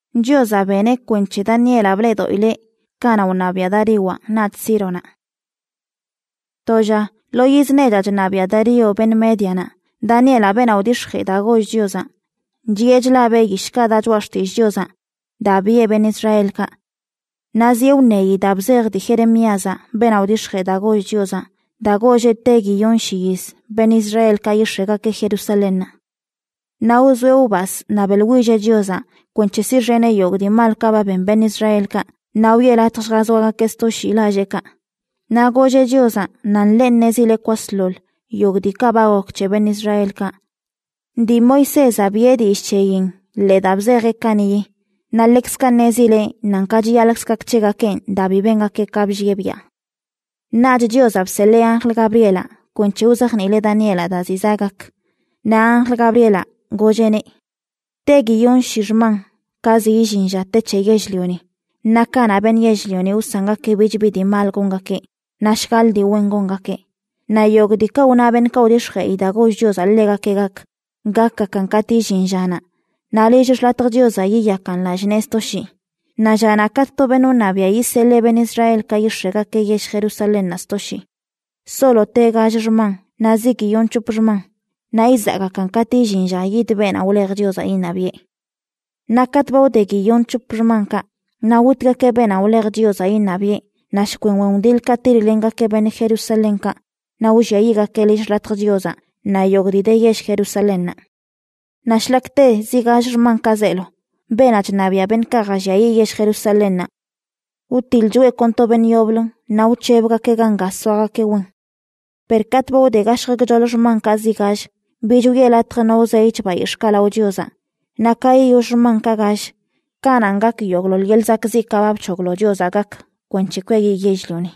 Diosa bene kwenche Daniel abledo ile kana unabia dariwa nat sirona. Toja lo yizneja nabia dario ben mediana. Daniel abena udishke da goj Diosa. Diejla be gishka da jwashti Diosa. Da bie ben Israel ka. Nazi unei da bzer di Jeremiaza ben udishke da goj Diosa. Da goje tegi yonshis ben Israel ka yishega ke Jerusalem. Na uzwe ubas na belwije Diosa kwenche sirrene yog di malkaba ben Israel ka. Na uyela tashgazwaga kesto shilaje ka. Na goje Diosa nan len nezile kwaslol yog di kabagok che ben Israel ka. Di Moises abiedi ischeyin le dabzege kaniyi. Na lexka nezile nan kaji alexka kchega ken da bibenga ke kabjiebia. Na Diosa absele Ángel Gabriela kwenche uzakni le Daniela da zizagak. Na Ángel Gabriela gojene. Tegi yon shirman kazi ijinja teche yejlioni. Na kana ben yejlioni usanga ke bijbidi malgonga ke. Na shkal di wengonga ke. Na yog di ka una ben kaudishke ida goj Diosa lega ke gak. Gakka kan kati jinjana. Na lejish latr Diosa yiyakan la jnestoshi. Na jana katto ben unabia yisele ben Israel ka yishega ke yesh Jerusalem nastoshi. Solo te gajrman na ziki yon chuprman. Na izaga kan kati jinja yid ben auler Diosa inabie. Na katba udegi yon chuprman ka. Na wutga ke ben auler Diosa inabie. Na shkwen wundil katirilenga ke ben Jerusalem ka. Na ujayiga ke lish latr Diosa. Na yogride yesh Jerusalem. Na shlakte zigajrman kazelo. Benach nabia ben kagajayi yesh Jerusalem. Util jue konto ben yoblon. Na uchebga ke ganga soaga ke wen. Per katba de gashg jolojman kazigaj. Bijuye latre no zeich ba ishkala o Diosa. Na kai yoshman kagaj. Kanangak yoglol yelzak zikabab choglo Diosa gak. Kwenchikwegi yejluni.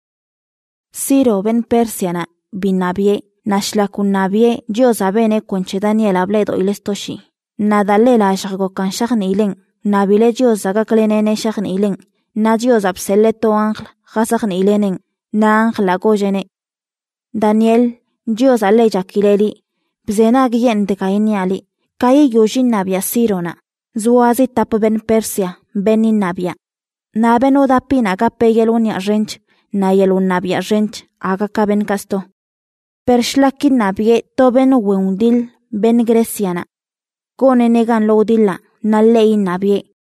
Siro ben Persiana binabie. Nashlakun nabie Diosa bene kwenche Daniel abledo ilestoshi. Nadalela ashgo kan shagni ilen. Nabile Diosa gaklenene shagni ilen. Na Diosa pseleto ángel gasagni ilenen. Na ángel agojene. Daniel Diosa leja kileli. Bzenag yen de kainiali. Kayi yojin nabia sirona. Zuazi tap ben Persia benin nabia. Na ben odapin agape yelunia rench. Na yelun nabia rench agaka ben kasto. Pershlakin nabie toben weundil ben Greciana. Kone negan lodilla na lei nabie.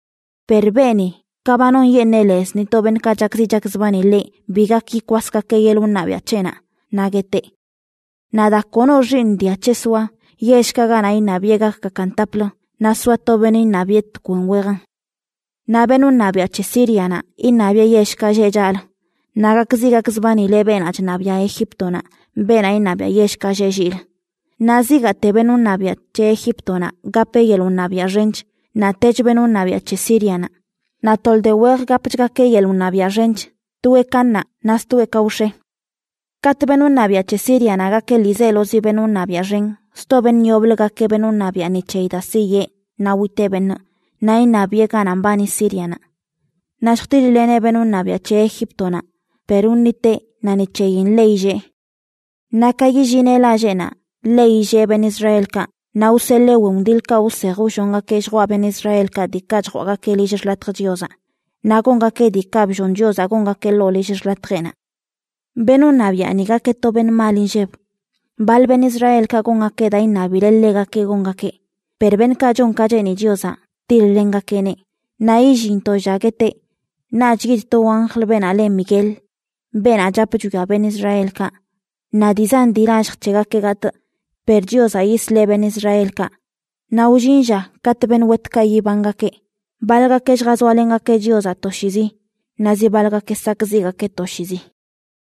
Perbeni, kabanon yeneles ni toben kajakzibani le bigaki kwaska ke yelun nabia chena. Nagete. Nada kono rindia chesua, yeshka gana inabiega kakantaplo, nasua toben inabiet kunwegan. Nabenun nabia chesiriana, inabia yeshka yejal. Nagakzibani le benach nabia Egiptona. Bena inabia yeshka jejil. Naziga te benun nabia che Egiptona, gape yelun nabia rench, na tech benun nabia che Siriana. Na toldewer gapchga ke yelun nabia rench, tue kanna, nas tue kaushe. Kat benun nabia che Siriana gake lizelo zi benun nabia ren, sto ben yoblga ke benun nabia ni cheida siye, na wite ben, na inabie ganambani Siriana. Nashtilene benun nabia che Egiptona, perunite na ni chein leije. Nakayi jine la jena, leije ben Israel ka, na usele wundil ka userushonga kejwa ben Israel ka di kajwa ke lijes la Diosa. Na gonga ke di kabjon Diosa gonga ke lo lijes la trena. Benun nabia niga ke to ben malinjeb. Bal ben Israel ka gonga ke da inabile lega ke gonga ke. Per ben kajon kajeni Diosa, til lenga kene. Na ijin to jagete. Na jgit to ángel ben ale Miguel. Ben ajapujuga ben Israel ka. Na dizan diraj chega ke gat. Per Diosa isle ben Israel ka. Na ujinja kat ben wet ka yibanga ke. Balga ke jgazwalenga ke Diosa toshizi. Na zibalga ke sakziga ke toshizi.